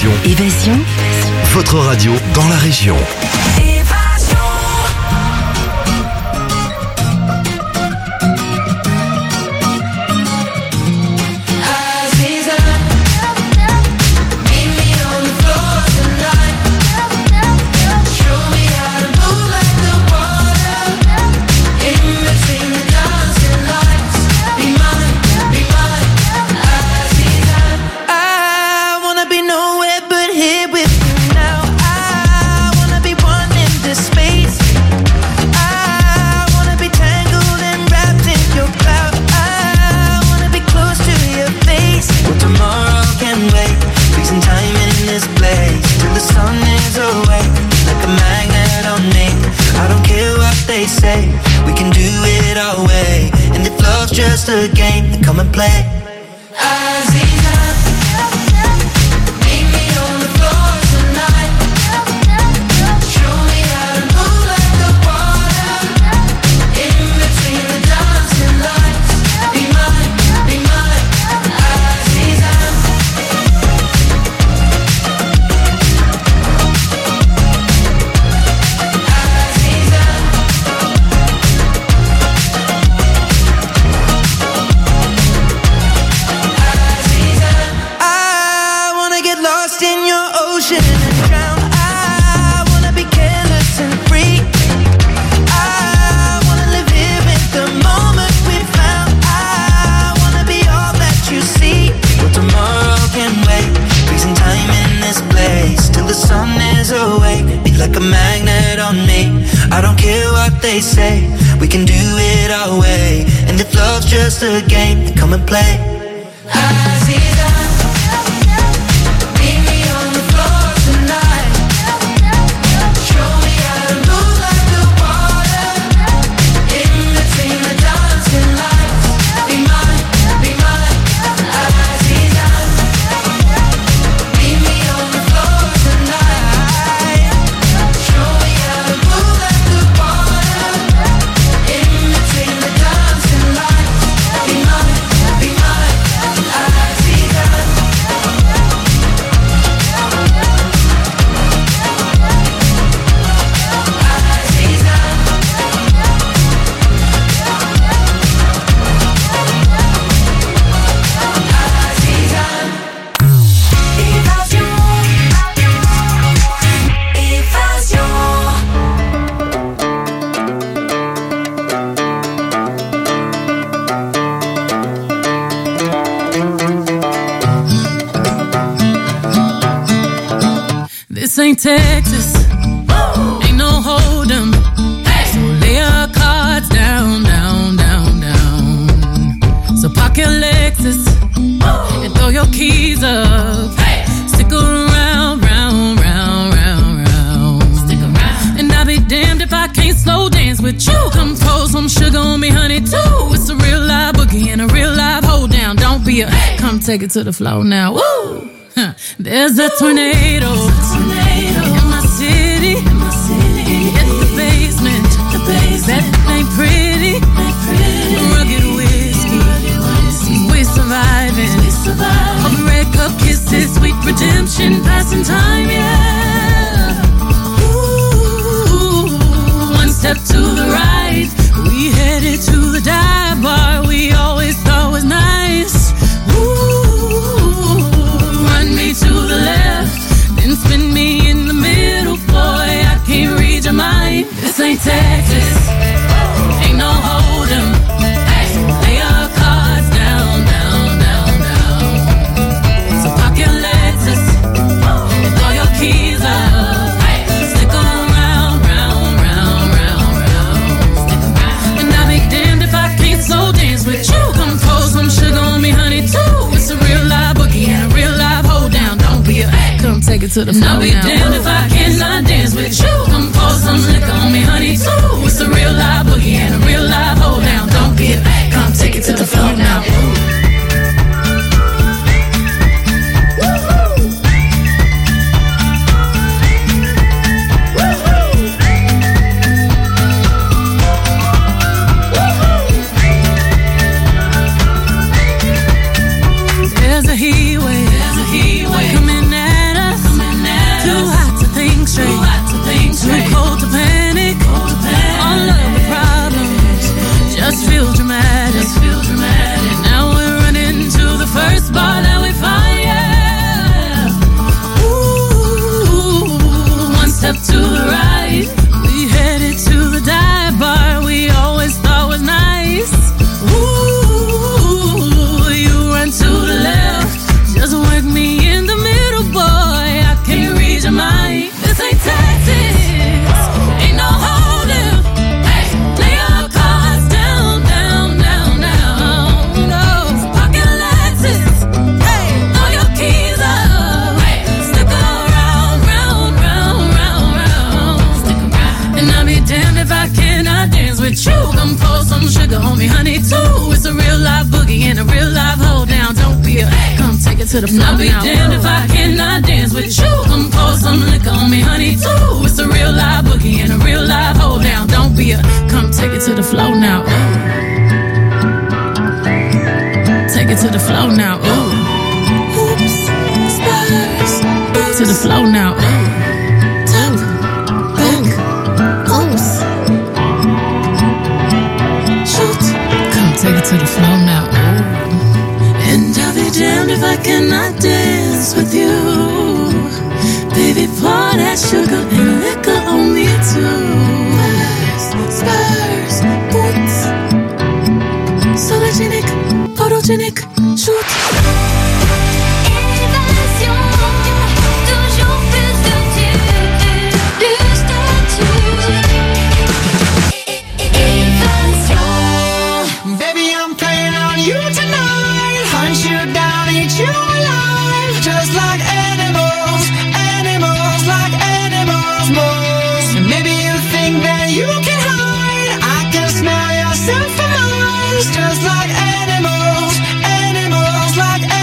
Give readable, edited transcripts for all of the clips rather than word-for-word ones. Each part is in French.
Évasion. Votre radio dans la région. Just a game, then come and play. They say we can do it our way, and if love's just a game, then come and play. This ain't Texas, ain't no hold'em. So lay your cards down, down, down, down. So park your Lexus and throw your keys up. Stick around, round, round, round, round. Stick around. And I'll be damned if I can't slow dance with you. Come pour some sugar on me, honey, too. It's a real live boogie and a real live hold down. Don't be a, come take it to the floor now. Woo! There's a tornado in my city, in the basement. That ain't pretty. Rugged whiskey, we're surviving. Of red cup kisses, sweet redemption, passing time, yeah. Ooh, one step to the right, we headed to the dive bar we always thought was nice. To the left, then spin me in the middle, boy, I can't read your mind. This ain't Texas, ain't no hold'em. Lay your cards down, down, down, down. So park your Lexus and throw your keys up. Stick around, round, round, round, round. And I'll be damned if I can't slow dance with you. Come pour some sugar on me, honey, too. It's a real live boogie and a real live hold down. Don't be a come take it to the floor. I'll be damned if I cannot dance with you. Come pour some liquor on me, honey, too. It's a real live boogie and a real live hold down. Don't be a come take it to the floor now. There's a heat wave coming at us. with you. Come pour some sugar on me, honey, too. It's a real live boogie and a real live hold down. Don't be a, come take it to the floor. I'll be damned if I cannot dance with you. Come pour some liquor on me, honey, too. It's a real live boogie and a real live hold down. Don't be a, come take it to the floor now. Ooh. Take it to the floor now. Ooh. Oops, spurs. To the floor now. Ooh. Take it to the floor now, ooh. And I'll be damned if I cannot dance with you. Baby, pour that sugar and liquor on me too. Spurs, boots, sologenic, photogenic, shoot. Évasion, toujours plus de du statut. Évasion. Baby, I'm playing on you tonight. Hunt you down, eat you alive. Just like animals, animals, like animals most. Maybe you think that you can hide. I can smell yourself for miles. Just like animals, animals, like animals.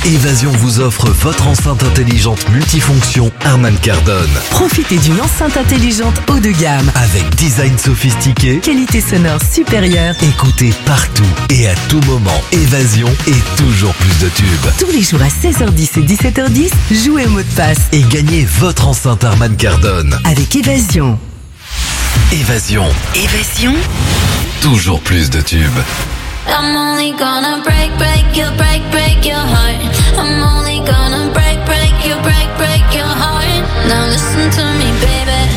Évasion vous offre votre enceinte intelligente multifonction Harman Kardon. Profitez d'une enceinte intelligente haut de gamme. Avec design sophistiqué, Qualité sonore supérieure. écoutez partout et à tout moment. Évasion et toujours plus de tubes. Tous les jours à 16h10 et 17h10, jouez au mot de passe. Et gagnez votre enceinte Harman Kardon. Avec Évasion. Évasion, Évasion. toujours plus de tubes. I'm only gonna break your heart. I'm only gonna break your heart. Now listen to me, baby.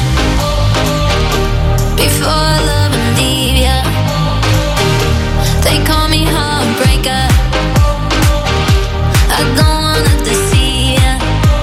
Before I love and leave ya, they call me heartbreaker. I don't wanna deceive ya.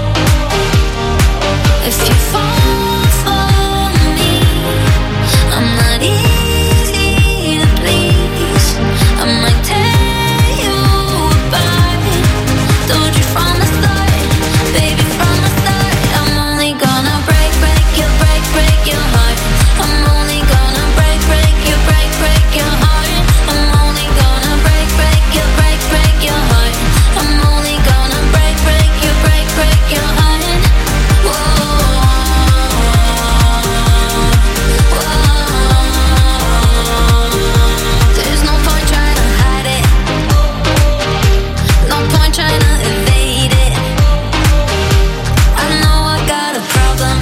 If you fall for me, I'm not easy to please. I might tear you apart. Told you from the start, baby, from the start. I'm only gonna break your heart. I'm only gonna break your heart. I'm only gonna break your heart. I'm only gonna break your heart. There's no point trying to hide it. No point trying to evade it. I know I got a problem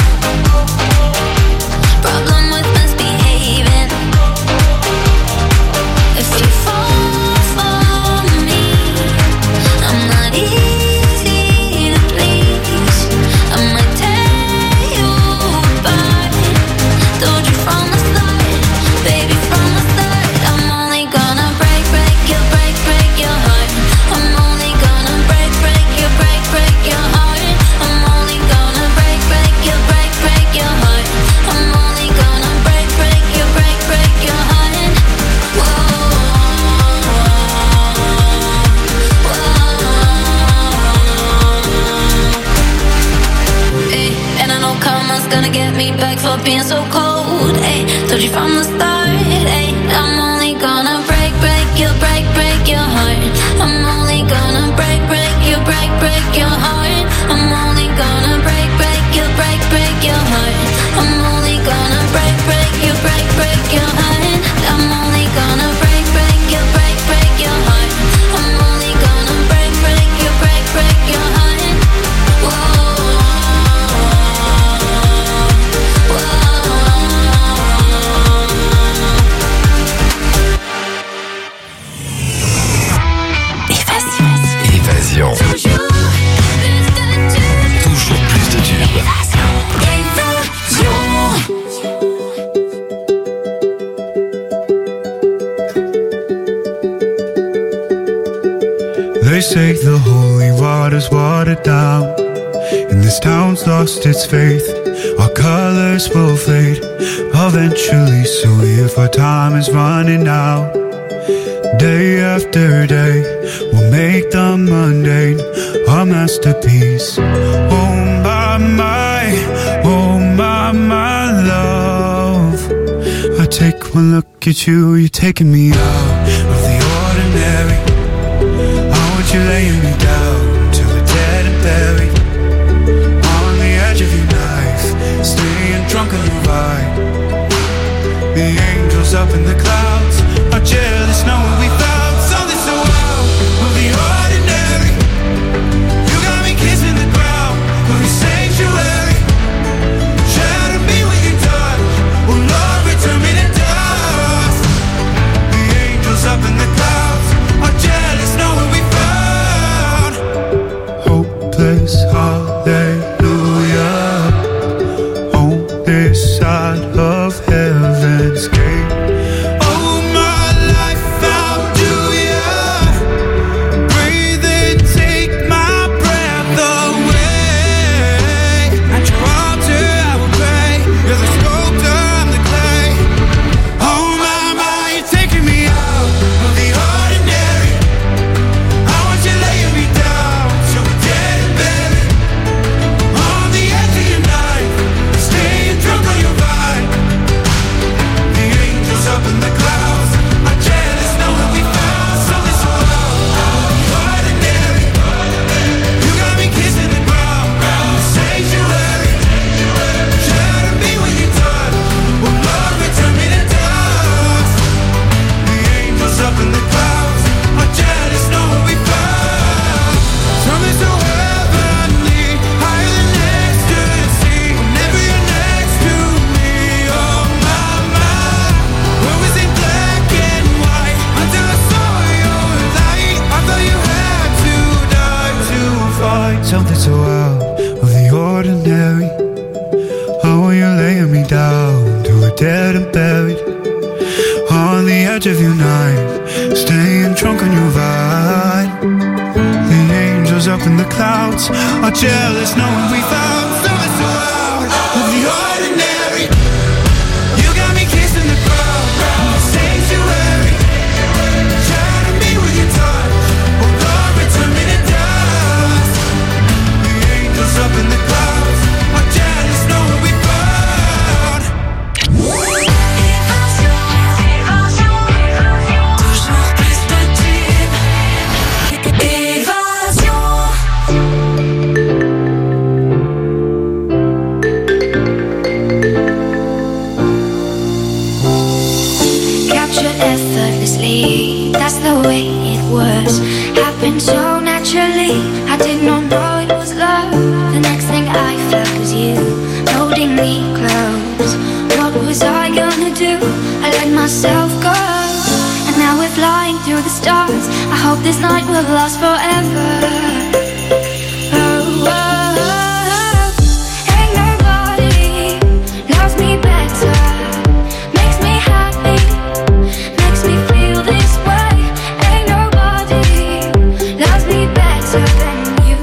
with misbehaving. If you fall for me, I'm not easy to please. I might tear you apart. Told you from the start, baby, from the start. I'm only gonna break your heart. I'm only gonna break your heart. I'm only gonna break your heart. I'm only gonna break your heart. Hey, and I know karma's gonna get me back for being so cold. Hey, told you from the start. Hey, I'm only gonna break your heart. I'm only gonna break your heart. I'm only gonna break your heart. I'm only gonna break your heart. I'm only gonna break your heart. I'm only gonna break your heart. Évasion, toujours plus de tubes. They say the holy water's watered down, and this town's lost its faith. Our colors will fade eventually, so if our time is running out, day after day, we'll make the mundane our masterpiece. Oh my love, I take one look at you, you're taking me out of the ordinary. I want you laying me down till we're dead and buried, on the edge of your knife, staying drunk on the ride. The angels up in the clouds are jealous knowing we found something so out of the ordinary. You got me kissing the ground of your sanctuary. Shatter me with your touch, oh Lord, return me to dust. The angels up in the clouds are jealous knowing we found hopeless hallelujah on this side of heaven's gate. something so out of the ordinary. Oh, you're laying me down to a dead and buried on the edge of your knife, staying drunk on your vine. The angels up in the clouds are jealous knowing we found something so out of the ordinary. You got me kissing the ground, sanctuary. Shatter me with your touch, oh Lord, return me to dust. The angels up in the clouds are jealous knowing we found. Toujours plus de tubes. Évasion. Captured effortlessly, that's the way it was. Happened so naturally, I did not know it was love. The next thing I felt was you, holding me close. What was I gonna do? I let myself go. And now we're flying through the stars. I hope this night will last forever. Oh, oh, oh. Ain't nobody loves me better. Makes me happy, makes me feel this way. Ain't nobody loves me better than you.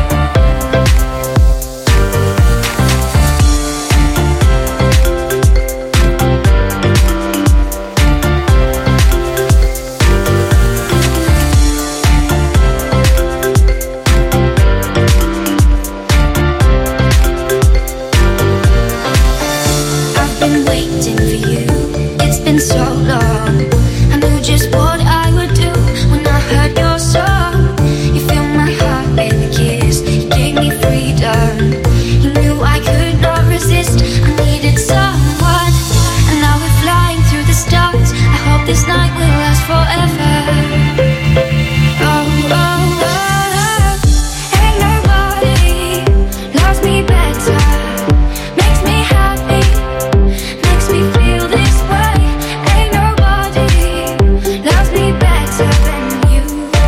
I've been waiting for you, it's been so long. I knew just what I would do when I heard your song. You filled my heart with a kiss, you gave me freedom. You knew I could not resist, I needed someone. And now we're flying through the stars. I hope this night will last forever. Oh, oh, oh. Ain't nobody loves me better. Makes me happy, makes me feel this way. Ain't nobody loves me better than you.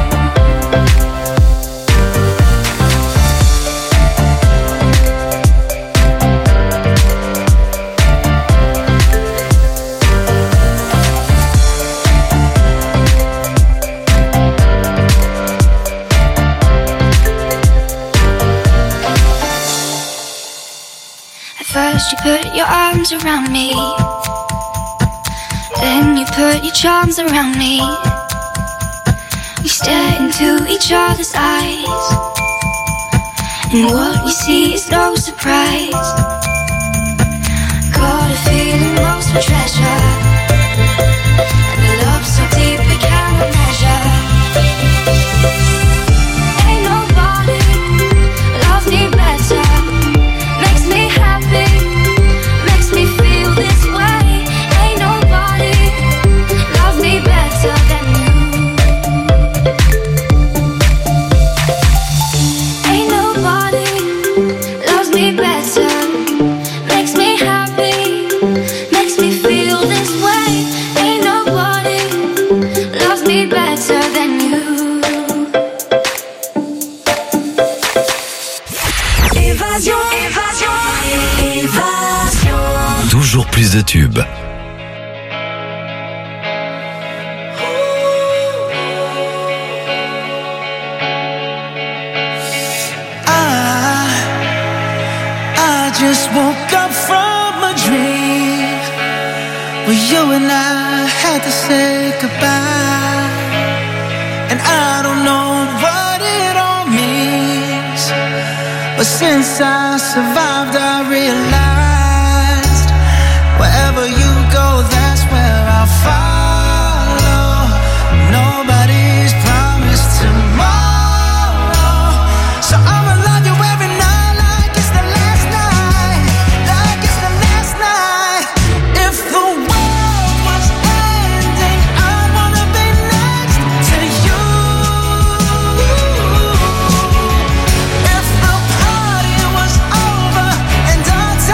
At first you put your arms around me, then you put your charms around me. We stare into each other's eyes, and what we see is no surprise. Got a feeling most for treasure, and a love so deep we cannot measure. Ain't nobody loves me better. Makes me happy, makes me feel this way. Ain't nobody loves me better than you. Ain't nobody loves me better. Makes me happy, makes me feel this way. Ain't nobody loves me better than you. Évasion, évasion, évasion. Toujours plus de tubes. I just woke up from a dream where you and I had to say goodbye. And I don't know what it all means, but since I survived I realized wherever you go, that's where I'll follow. Nobody's promised tomorrow, so I'ma love you every night like it's the last night, like it's the last night. If the world was ending, I wanna be next to you. If the party was over and our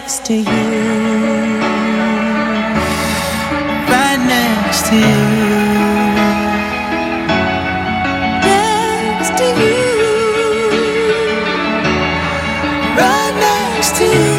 next to you. Right next to you. Next to you. Right next to you.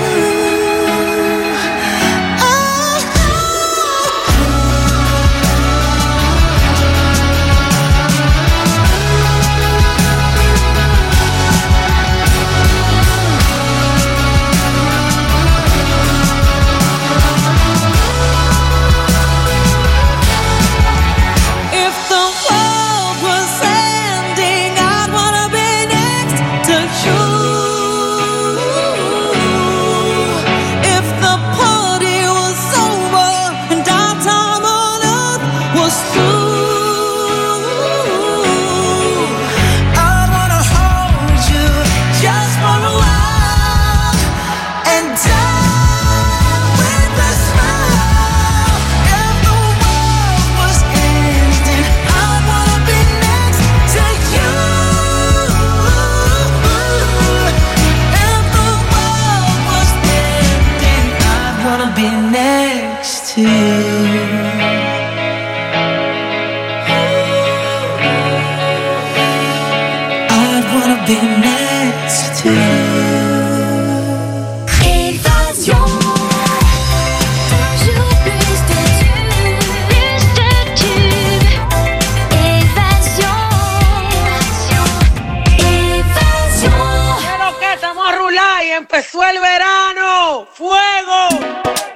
Empezó el verano, fuego.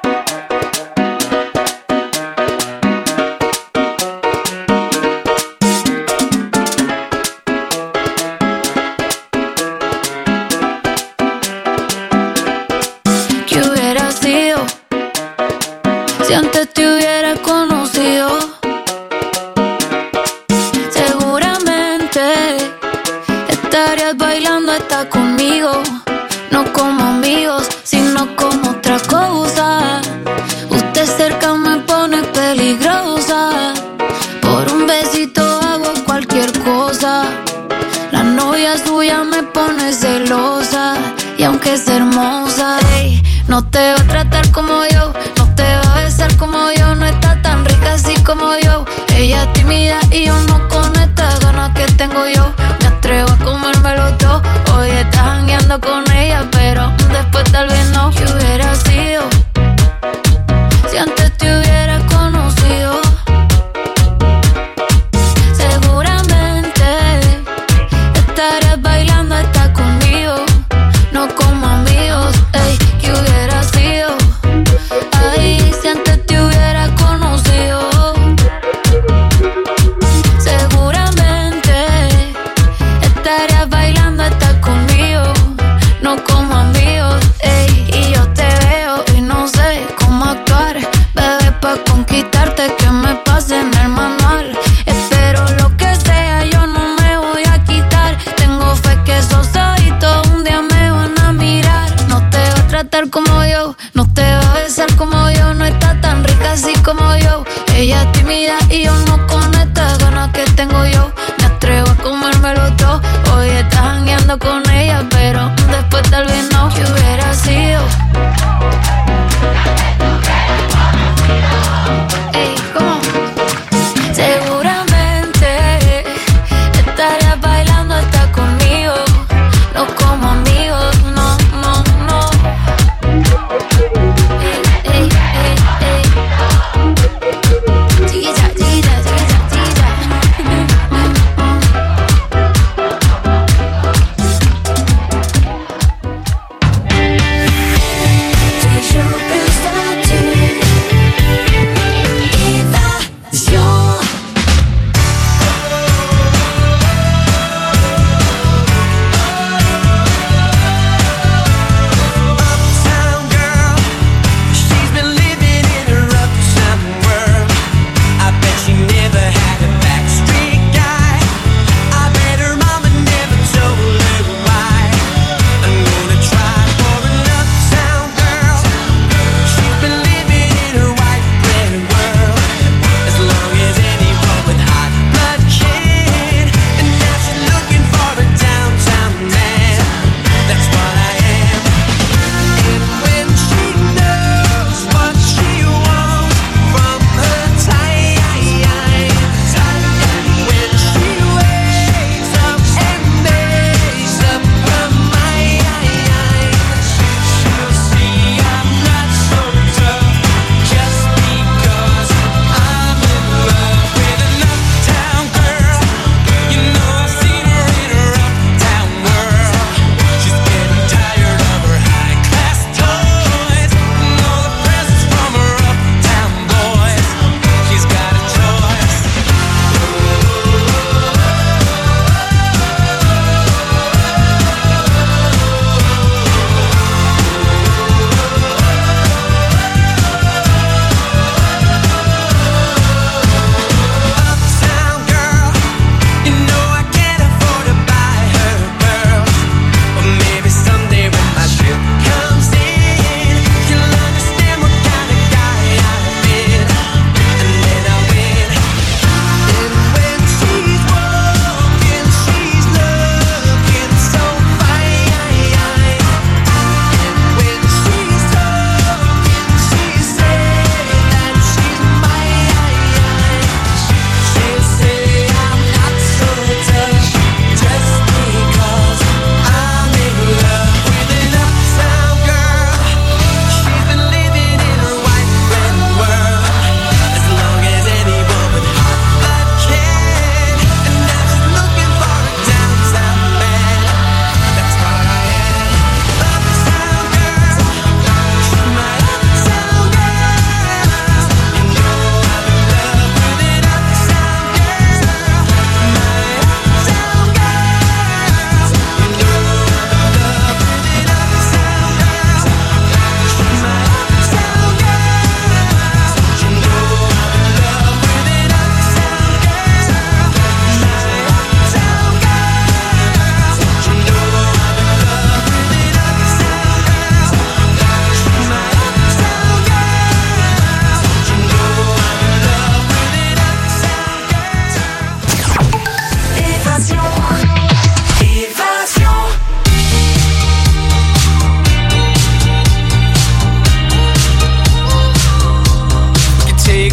¿Qué hubiera sido si antes te hubiera conocido? Seguramente estarías bailando hasta conmigo. No como amigos, sino como otra cosa. Usted cerca me pone peligrosa. Por un besito hago cualquier cosa. La novia suya me pone celosa. Y aunque es hermosa, ey, no te va a tratar como yo. No te va a besar como yo. No está tan rica así como yo. Ella es tímida y yo no con estas ganas que tengo yo. Me atrevo a comérmelo todo. Hoy estás jangueando con ella, pero después tal vez no. ¿Qué hubiera sido si antes te hubiera conocido? Seguramente estarías bailando hasta conmigo. No como amigos, ey. ¿Qué hubiera sido? Ay, si antes te hubiera conocido. Seguramente estarías bailando hasta conmigo. No como amigos, ey. Y yo te veo y no sé cómo actuar. Bebé, pa' conquistarte que me pase en el manual. Espero lo que sea, yo no me voy a quitar. Tengo fe que sos ahorita un día me van a mirar. No te va a tratar como yo, no te va a besar como yo. No está tan rica así como yo. Ella es tímida y yo no con estas ganas que tengo yo. Me atrevo a comérmelo todo. Hoy estás jangueando con ella, pero después tal vez no. ¿Qué hubiera sido? Ey, ¿cómo? Seguramente estarías bailando hasta conmigo. No como amigos, no, no, no. Ey, ey, ey, ey. Chiquita, chiquita.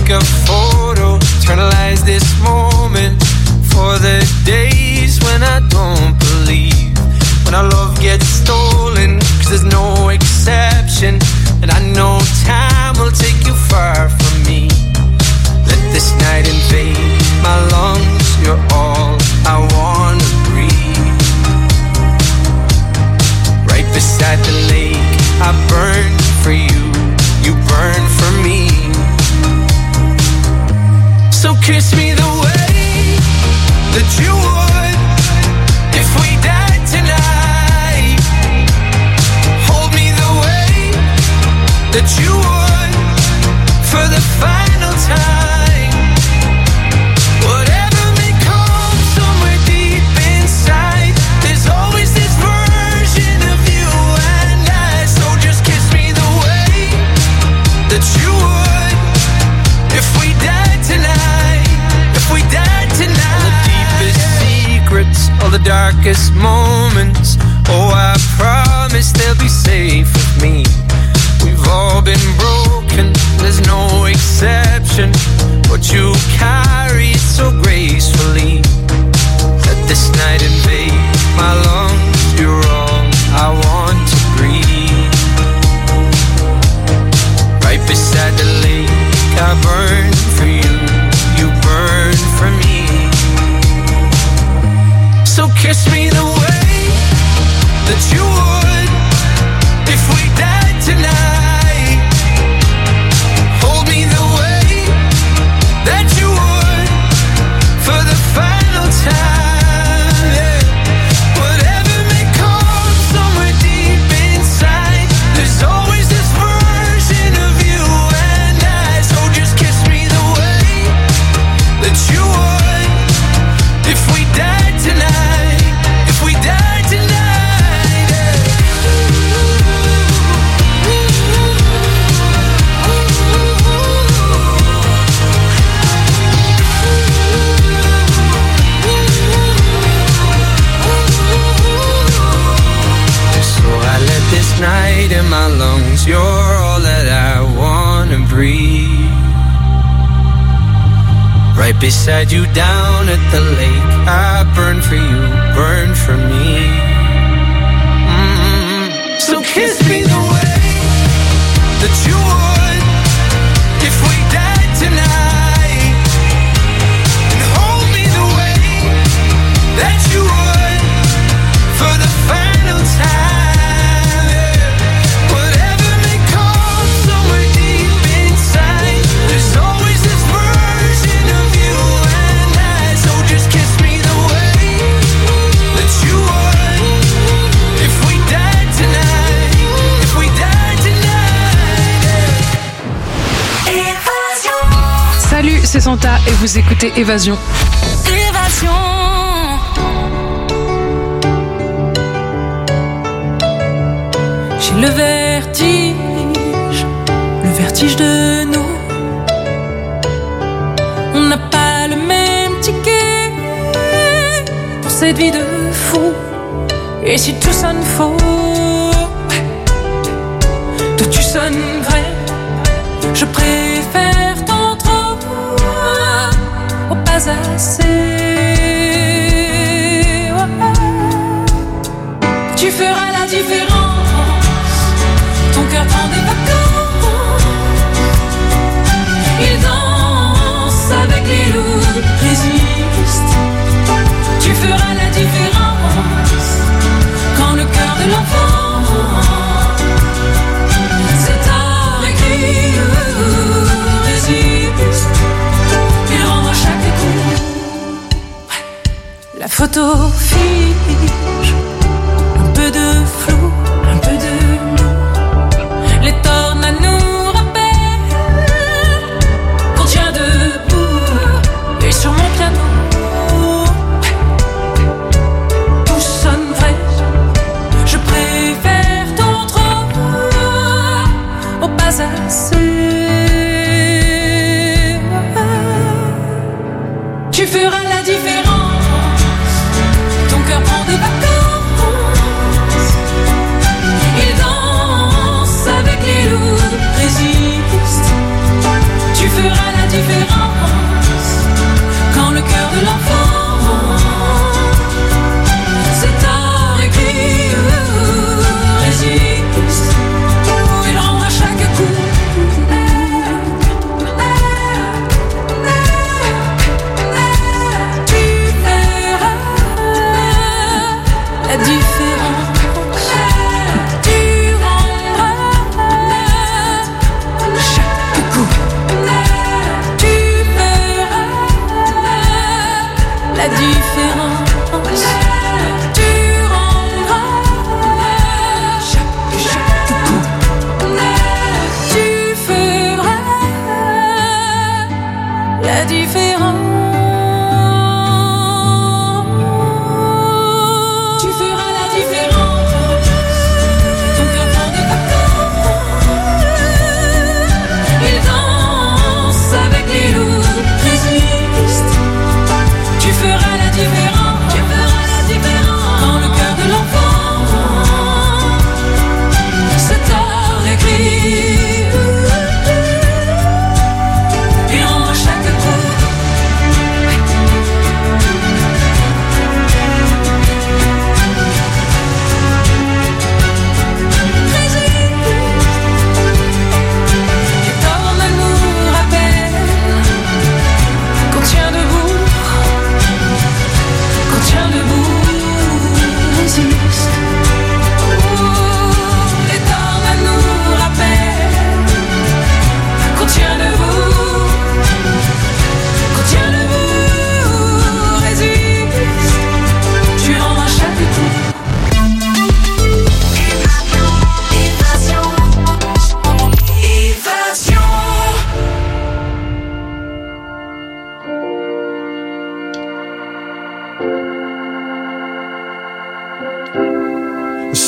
take a photo, eternalize this moment for the days when I don't believe, when our love gets stolen, 'cause there's no exception, and I know time will take you far from me. Let this night invade my lungs, you're all I wanna breathe. Right beside the lake, I burn for you, you burn for me. So kiss me the way that you would if we died tonight. Hold me the way that you would for the final time. Whatever may come somewhere deep inside, there's always this version of you and I. So just kiss me the way that you would if we died tonight. If we died tonight. All the deepest secrets, all the darkest moments, oh I promise they'll be safe with me. We've all been broken, there's no exception, but you carry it so gracefully. Let this night invade my lungs, you're all I want to breathe. Right beside the lake, I burn for you, you burn for me. So kiss me the way that you would if we died tonight. Hold me the way that you would for the final time. Yeah. Whatever may come somewhere deep inside, there's always this version of you and I. So just kiss me the way that you would if we died tonight. If we died tonight. Yeah. So I let this night in my lungs, you're all that I wanna breathe. Right beside you down at the lake, I burn for you, burn for me. So kiss me the way that you would if we died tonight, and hold me the way that you would for the final time. Yeah. Whatever may come somewhere deep inside, there's always this version of you and I. So just kiss me the way that you would if we died tonight. If we died tonight. Yeah. Salut, c'est Santa et vous écoutez Évasion. J'ai le vertige de nous. On n'a pas le même ticket pour cette vie de fou. Et si tout sonne faux, toi tu sonnes vrai. Je préfère tant trop au pas assez. Tu feras la différence. Ton cœur prend des vacances. Il danse avec les loups, résiste. Tu feras la différence. Quand le cœur de l'enfant c'est avec lui, résiste. Il rendra chaque coup. La photo fige. Un peu de flou, un peu de nous. Les tornades nous rappellent qu'on tient debout. Et sur mon piano, tout sonne vrai. Je préfère ton trop au pas assez. Tu feras la différence. Ton cœur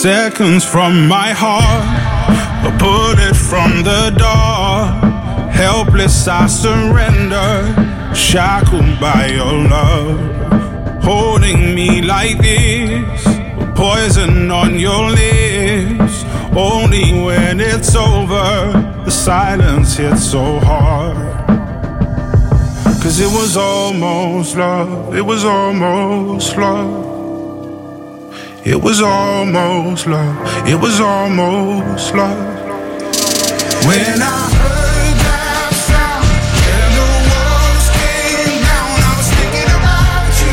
seconds from my heart, a bullet from the door. Helpless I surrender, shackled by your love. Holding me like this, poison on your lips. Only when it's over, the silence hits so hard. 'Cause it was almost love, it was almost love. It was almost love, it was almost love. When I heard that sound and the walls came down, I was thinking about you,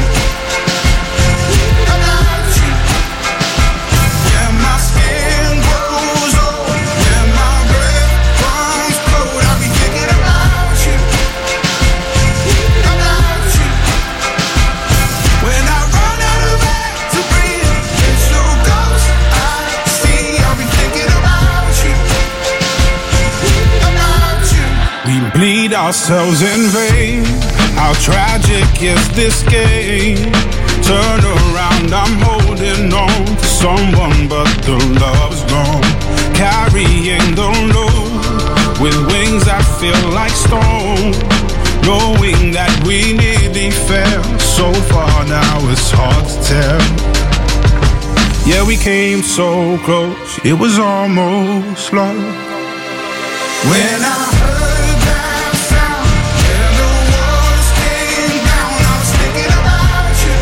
about you. Yeah, my skin grows old, yeah, my breath comes cold. I'll be thinking about you, about you. When I run out of air to breathe, it's your ghost I see. I'll be thinking about you, about you. We bleed ourselves in vain. How tragic is this game? Turn around, I'm holding on to someone, but the love's gone. Carrying the load with wings that feel like stone. Knowing that we nearly fell so far, now it's hard to tell. Yeah, we came so close, it was almost love. When I heard that sound and the walls came down, I was thinking about you,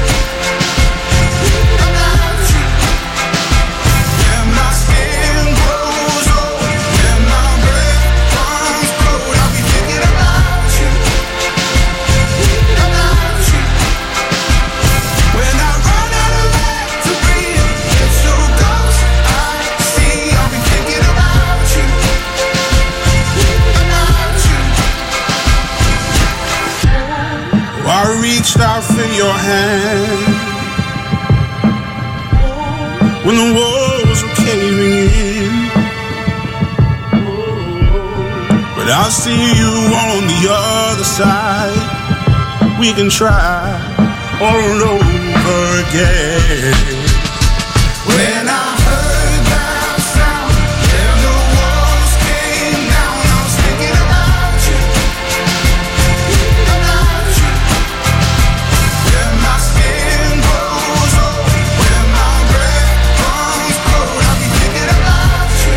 about you. Yeah, my skin grows old, yeah, my breath comes cold. I'll be thinking about you, about you. When I run out of air to breathe, it's your ghost I see. I'll be thinking about you, about you. I reached out for your hand when the walls were caving in, but I see you on the other side. We can try all over again. When I heard that sound and the walls came down, I was thinking about you, about you. When my skin grows old, when my breath comes cold, I'll be thinking about you,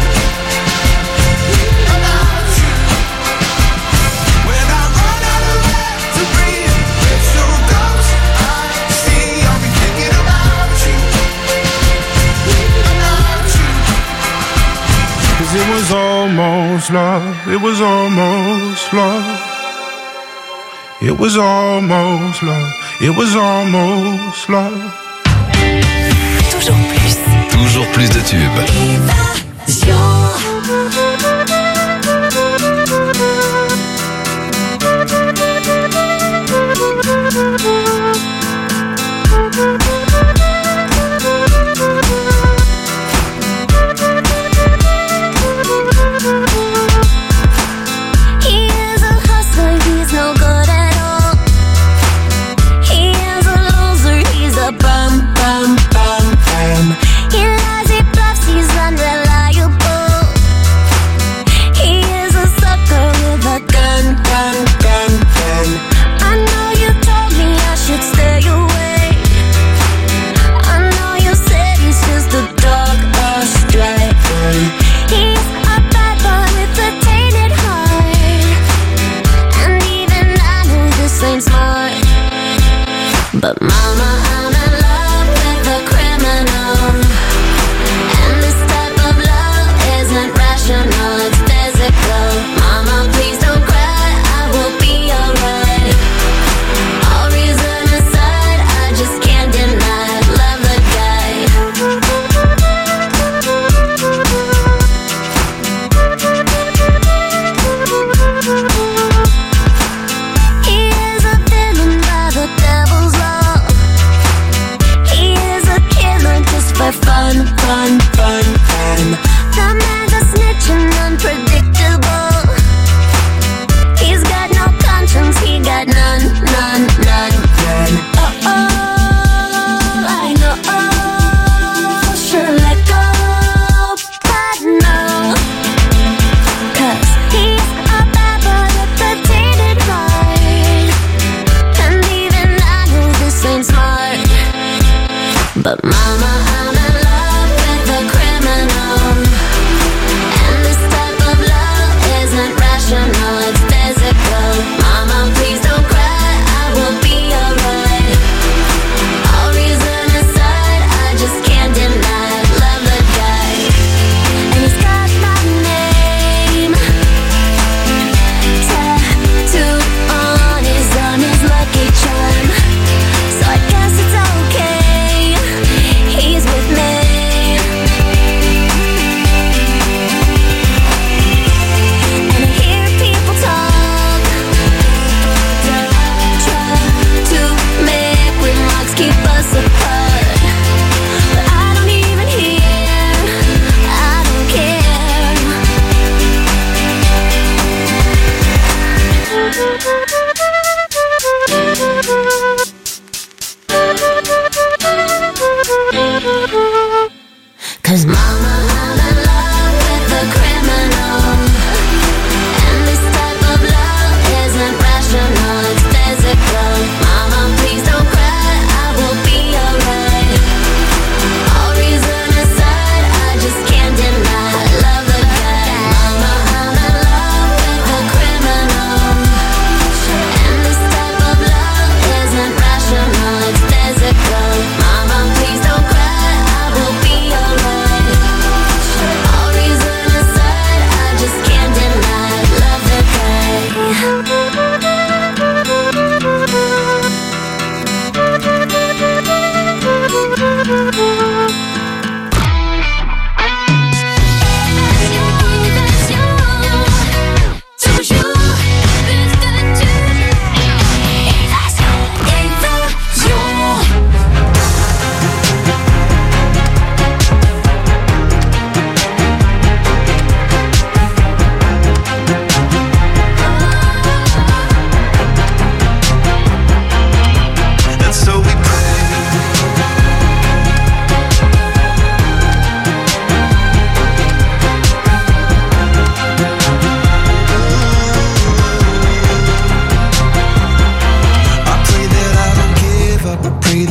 about you. When I run out of air to breathe, it's your ghost I see. I'll be thinking about you, about you. 'Cause it was almost love, it was almost love. It was almost love, it was almost love. Toujours plus. Toujours plus de tubes. He is a hustler, he's no good at all. He is a loser, he's a bum, bum, bum, bum. He lies, he bluffs, he's unreliable. He is a sucker with a gun, gun, gun, gun. I know you told me I should stay away. I know you said he's just a dog astray. He's a bad boy with a tainted heart, and even I know this ain't smart. But mama, I'm in love with a criminal, and this type of love isn't rational, it's physical. Mama, please don't cry, I will be alright. All reason aside, I just can't deny, love the guy. He is a villain by the devil's law.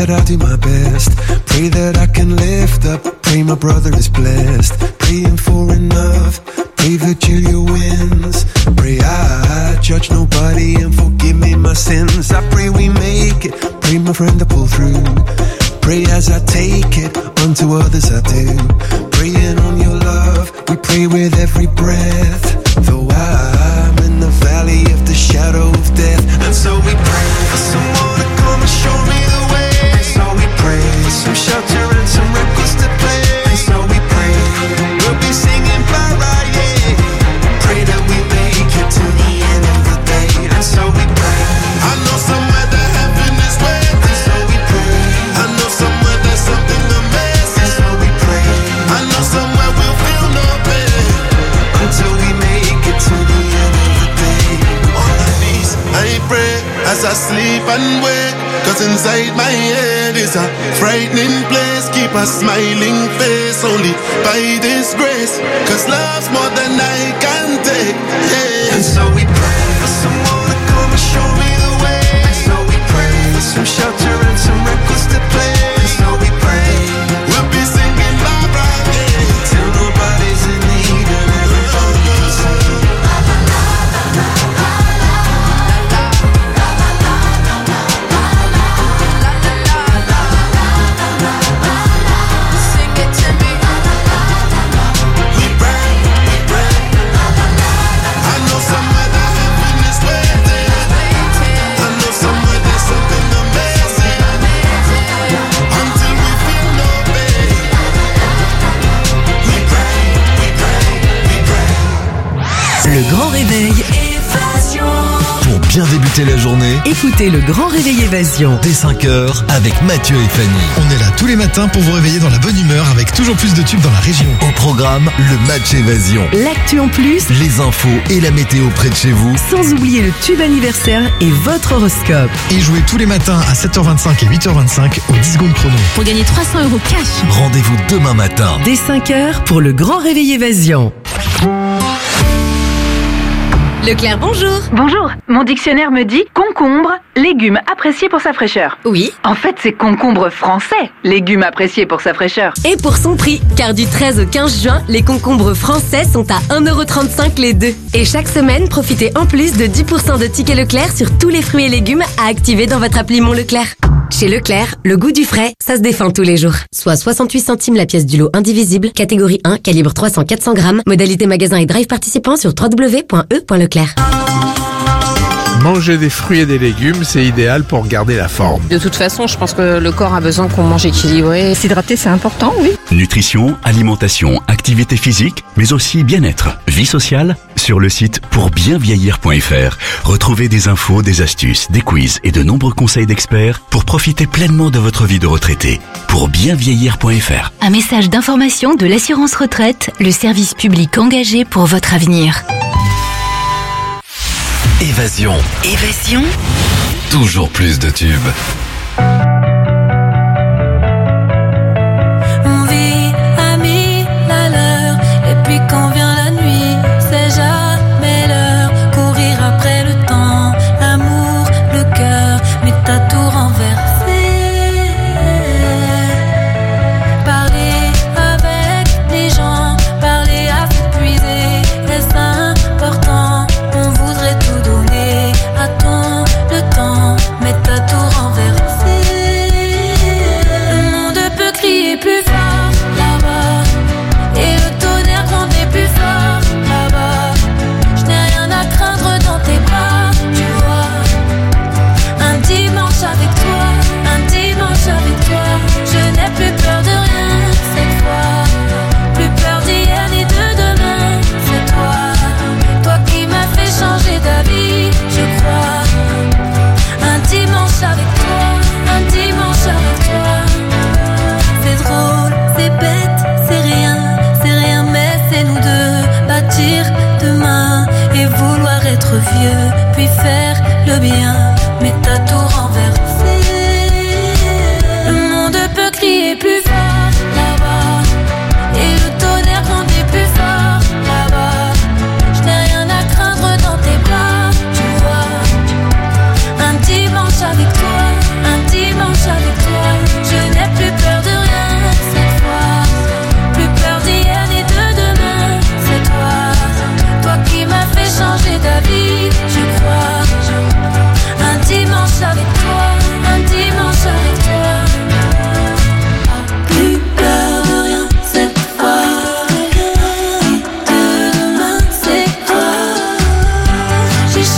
that I'll do my best. Pray that I can lift up. Pray my brother is blessed. Praying for enough. Pray that Julia wins. Pray I judge nobody and forgive me my sins. I pray we make it. Pray my friend to pull through. Pray as I take it, unto others I do. Praying on your love, we pray with every breath. Though I'm in the valley of the shadow of death. And so we pray for someone to come and show me the way. And so we pray for some shelter and some records to play. And so we pray, we'll be singing bye-bye, yeah. Pray that we make it to the end of the day. And so we pray, I know somewhere that heaven is waiting. And so we pray, I know somewhere there's something amazing. And so we pray, I know somewhere we'll feel no pain until we make it to the end of the day. On the knees, I pray as I sleep and wake. Cause inside my head is a frightening place. Keep a smiling face only by this grace. Cause love's more than I can take, yeah. And so we pray for someone to come and show me the way. And so we pray for some shelter and some records to play. And so we pray, we'll be singing bye-bye, yeah. Till nobody's in need and everybody can sing. Le Grand Réveil. Pour bien débuter la journée, Écoutez le Grand Réveil Évasion. dès 5h avec Mathieu et Fanny. On est là tous les matins pour vous réveiller dans la bonne humeur avec toujours plus de tubes dans la région. Au programme, le match Évasion. L'actu en plus, Les infos et la météo près de chez vous. sans oublier le tube anniversaire et votre horoscope. Et jouez tous les matins à 7h25 et 8h25 au 10 secondes chrono. Pour gagner 300 € cash. Rendez-vous demain matin. Dès 5h pour le Grand Réveil Évasion. Leclerc, bonjour. Bonjour, mon dictionnaire me dit concombre, légume apprécié pour sa fraîcheur. Oui. En fait, c'est concombre français, légume apprécié pour sa fraîcheur. Et pour son prix, car du 13 au 15 juin, les concombres français sont à 1,35 € les deux. Et chaque semaine, profitez en plus de 10% de tickets Leclerc sur tous les fruits et légumes à activer dans votre appli Mon Leclerc. Chez Leclerc, le goût du frais, ça se défend tous les jours. Soit 68 centimes la pièce du lot indivisible, catégorie 1, calibre 300-400 grammes, modalité magasin et drive participant sur www.e.leclerc. Manger des fruits et des légumes, c'est idéal pour garder la forme. De toute façon, je pense que le corps a besoin qu'on mange équilibré. S'hydrater, c'est important, oui. Nutrition, alimentation, activité physique, mais aussi bien-être, vie sociale, sur le site pourbienvieillir.fr. Retrouvez des infos, des astuces, des quiz et de nombreux conseils d'experts pour profiter pleinement de votre vie de retraité. Pourbienvieillir.fr. Un message d'information de l'assurance retraite, le service public engagé pour votre avenir. Évasion. Évasion. Toujours plus de tubes. On vit à 1000 à l'heure, et puis quand vient la nuit, c'est jamais l'heure. Courir après le temps, l'amour, le cœur, mais t'as tout renversé. Parler avec les gens, parler à s'épuiser, est-ce important? On voudrait tout donner à ton le temps, mais t'as tout renversé. Le monde peut crier plus fort là-bas, et le tonnerre gronder plus fort là-bas. Je n'ai rien à craindre dans tes bras, tu vois. Un dimanche avec toi, un dimanche avec toi. Je n'ai plus peur de rien cette fois, plus peur d'hier ni de demain. C'est toi, toi qui m'as fait changer d'avis, je crois. Un dimanche avec toi, un dimanche avec toi. C'est drôle, c'est bête, c'est rien, mais c'est nous deux. Bâtir demain et vouloir être vieux, puis faire le bien, mais t'as tout renversé. Le monde peut crier plus fort là-bas, et le tonnerre gronder plus fort là-bas. Je n'ai rien à craindre dans tes bras, tu vois. Un dimanche avec toi, un dimanche avec toi.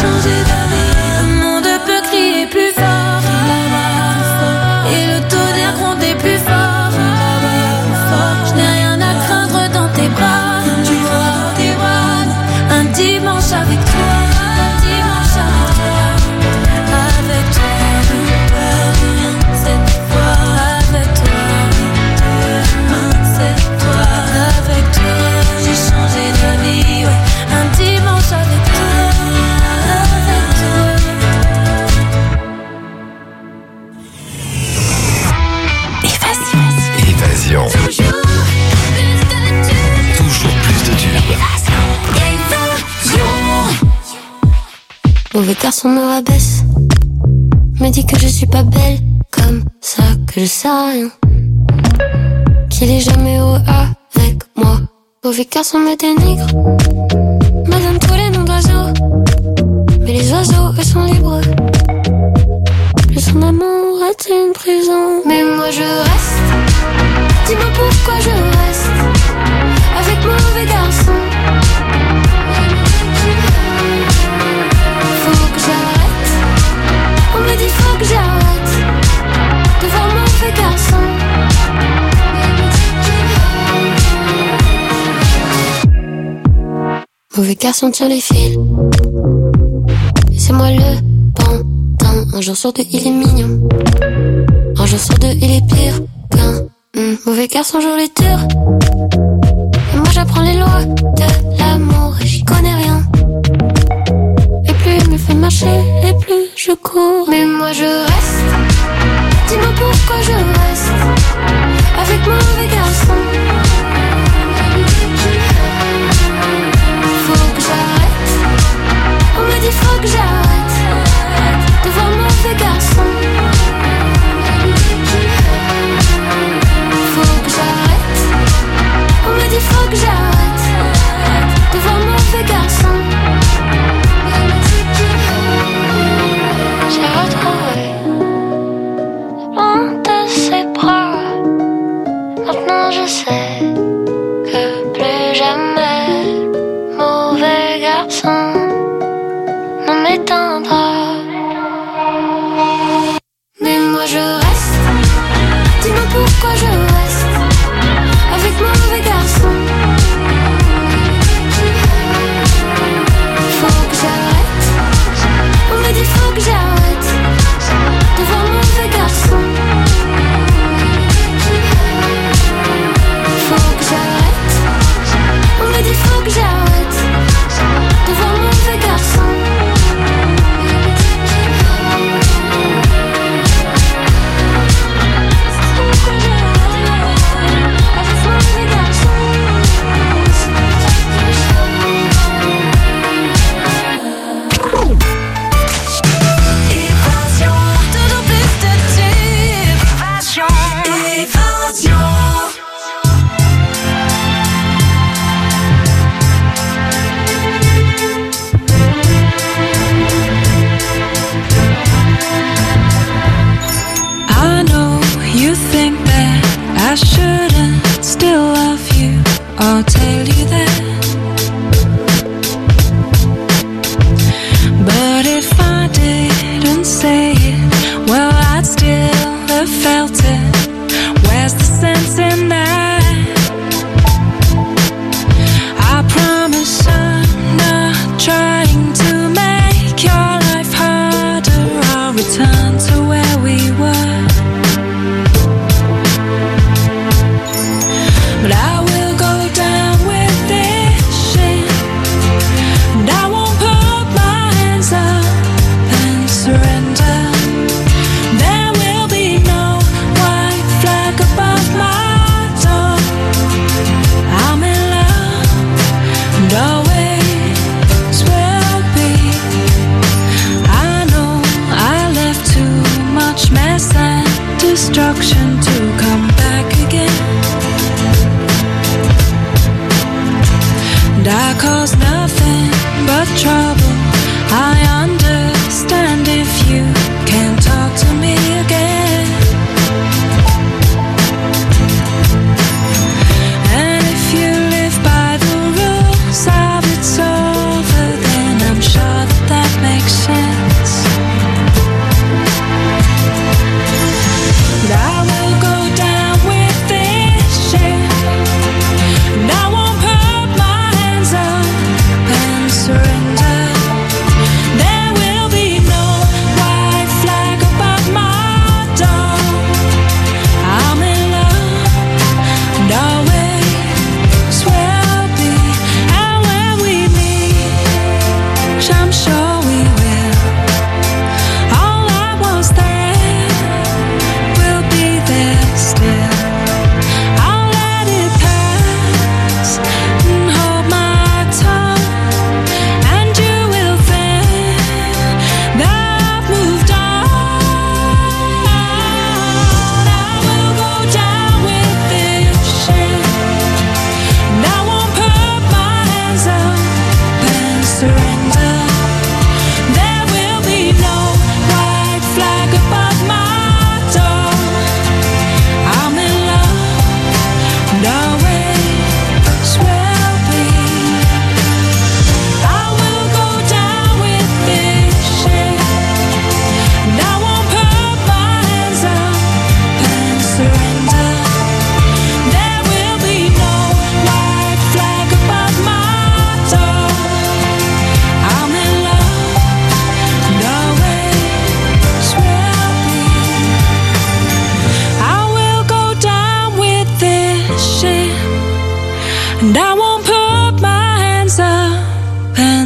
changé d'avis. Le monde peut crier plus fort, et le tonnerre gronder plus fort. Je n'ai rien à craindre dans tes bras. Tu vois tes bras. Un dimanche avec toi. Un dimanche avec toi. Cette fois avec toi. Cette fois avec toi. J'ai changé d'avis, ouais. Un dimanche avec toi. Avec toi. Évasion. Toujours plus de tubes. Mauvais garçon me rabaisse, me dit que je suis pas belle, comme ça que je sais rien, qu'il est jamais heureux avec moi. Mauvais garçon me dénigre, me donne tous les noms d'oiseaux, mais les oiseaux eux sont libres. Plus son amour est une prison, mais moi je reste. Dis-moi pourquoi je reste avec mauvais garçon. Faut que j'arrête. On me dit faut que j'arrête de voir mauvais garçon. Mauvais garçon tire les fils. Et c'est moi le pantin. Un jour sur deux il est mignon. Un jour sur deux il est pire qu'un mauvais garçon joue les tours. Et moi j'apprends les lois de l'amour et j'y connais rien. Et plus il me fait marcher et plus je cours. Mais moi je reste. Dis-moi pourquoi je reste avec mauvais garçon. Faut que j'arrête. On me dit faut que j'arrête de voir mauvais garçon. Faut que j'arrête. On me dit faut que j'arrête de voir mauvais garçon. J'ai retrouvé loin de ses bras. Maintenant je sais que plus jamais mauvais garçon ne m'éteindra. Mais moi je reste. Dis-moi pourquoi je reste avec mauvais garçon. Faut que j'arrête. On me dit faut que j'arrête de voir mauvais garçon. Faut que j'arrête. On me dit faut que j'arrête de voir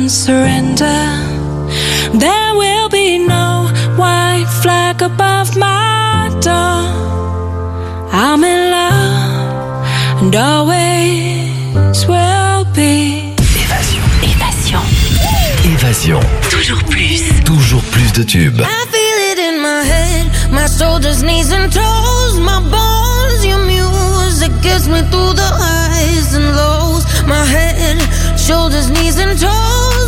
and surrender. There will be no white flag above my door. I'm in love and always will be. Évasion. Évasion. Toujours plus de tubes. I feel it in my head, my shoulders, knees and toes, my bones, your music gets me through the highs and lows. My head, shoulders, knees and toes.